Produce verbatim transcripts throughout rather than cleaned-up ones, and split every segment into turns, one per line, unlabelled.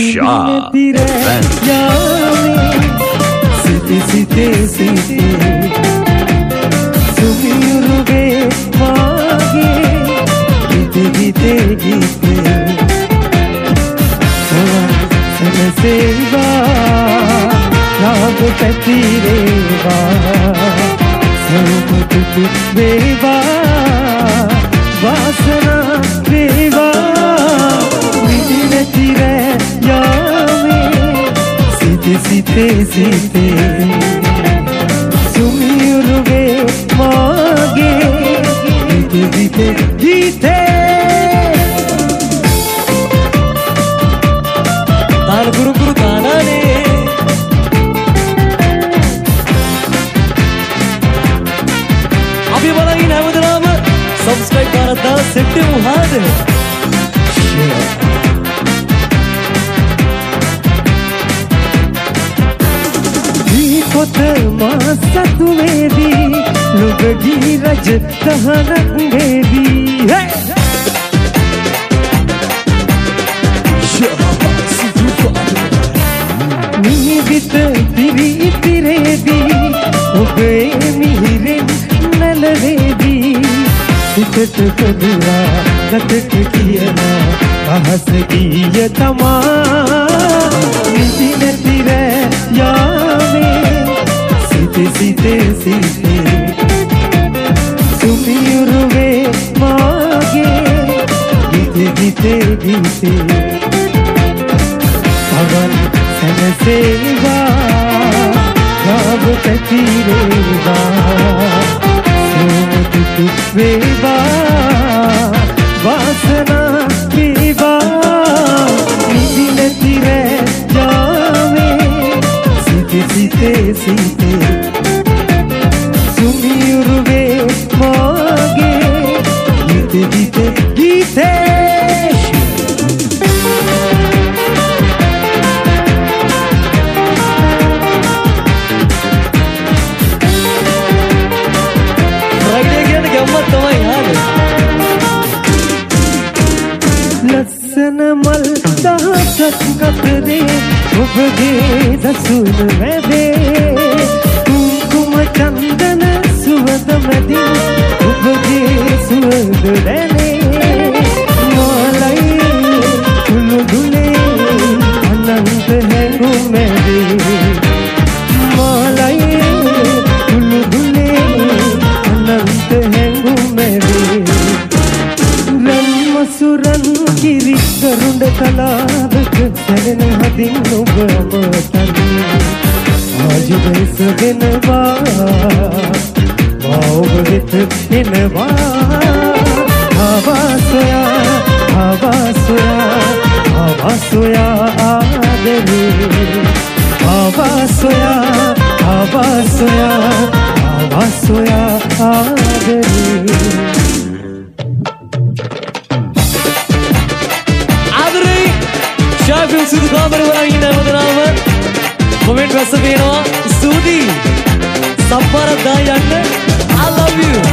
Shah Siti siti siti Sumiyuruge mage Gite gite gite Sawan sanaseva Rag patireva Saumatutu veva Vasana veva Vidine tire yame Siti siti siti Sumiyuruge mage Gite gite gite Taan guru guru gaana ne Abhi balagin hamadanaama subscribe karada sette muhade Pot masatu mevi luggi raj tahanak mevi hey nivit tiri tiredi obe mihiren nalrevi sitat kadura gatat kiyana ahas giya tama nidine tire yame Siti siti siti Sumiyuruge mage Gite gite gite Sawan sanaseva Rag patireva Saumatutu veva Vasana veva Nidine tire yame Siti siti siti Sumiyuruge mage Gite gite gite Friday කියන ගම්මත් තමයි ආවේ ලස්සන මල් දහසක් අතරේ ඔබගේ දසුන මැදේ කුංකුම චන්දන සුවඳ මැදින් ඔබගේ සුවඳ දැනේ මාලයි කුළුගුලේ අනන්ත හැඟුම් මැදේ මාලයි කුළුගුලේ අනන්ත හැඟුම් මැදේ රන්මසුරන් කිරි කරුඬ කලාවක සැරෙන හදින් ඔබ අමතන්නේ ආජ බැසගෙනවා මා ඔබ වෙත එනවා ආවා සොයා ආවා සොයා ආවා සොයා ආදරේ ආවා සොයා ආවා සොයා ආවා සොයා ආදරේ Shafim Sidhu Kamara balagin hamadanaama comment රස වෙනවා ස්තුතියි සම්පරක් දා යන්න I love you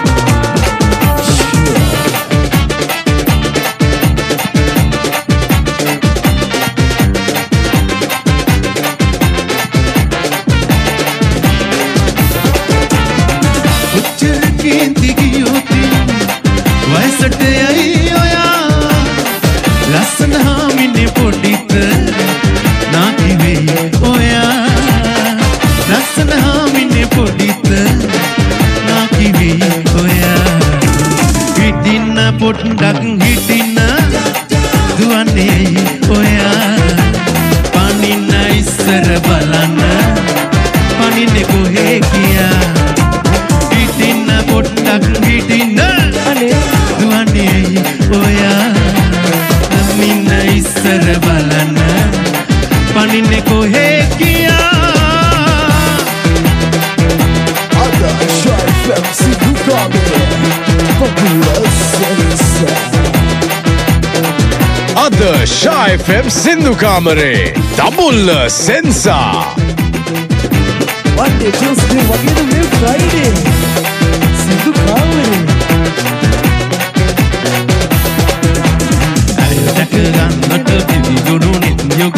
උච්චකින් දිගියොති වයසට යයි ඔයා ලස්සන හාමිනේ පොඩිත නාකි වෙයි ඔයා ලස්සන හාමිනේ පොඩිත නාකි වෙයි ඔයා හිටින්න පොඩ්ඩක් හිටින්න දුවන්නේ ඔයා පනින්න ඉස්සර බලන්න පනින්නේ කොහේ කියා හිටින්න පොඩ්ඩක් හිටින්න දුවන්නේ ඔයා පනින්න ඉස්සර බලන්න පනින්නේ කොහේ කියා
Ada Shah F M Sidhu Kamara Popular Sensa Ada Shah F M Sidhu Kamara Double Sensa
Monday, Tuesday, Wednesday, Friday Sidhu Kamara
අරයටක ගන්නට පිවිගුණු නිත්‍ය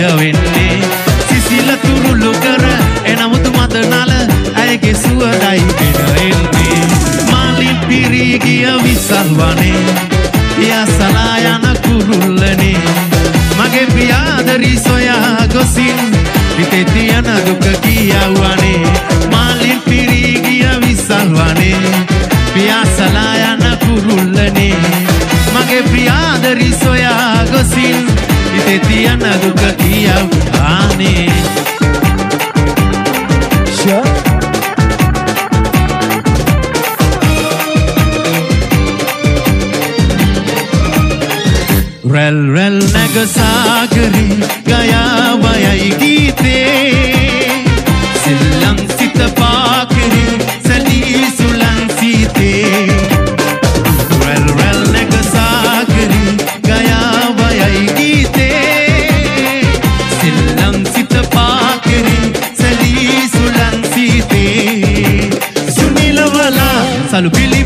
වෙන්නේ සිසිල තුරුළු කර එනමුත් මදනල ඇයගේ සුවඳයි ගෙන එන්නේ මාලින් පිරී ගිය විසල් වනේ යසලා යන කුරුල්ලනේ මගේ පියාදරි සොයා ගොසින් හිතේ තියන දුක කියවනේ මාලින් පිරී ගිය විසල් වනේ පියාසලා යන කුරුල්ලනේ මගේ පියාදරි සොයා ගොසින් හිතේ තියන දුක කියවනේ
Sure.
රැල් රැල් නැග සාගරේ ගයා වයයි ගීතේ සෙල්ලම් සිත පාකරේ සැලී සුලං සීතේ රැල් රැල් නැග සාගරේ ගයා වයයි ගීතේ සෙල්ලම් සිත පාකරේ සැලී සුලං සීතේ සුනිලවලා සලු පිලි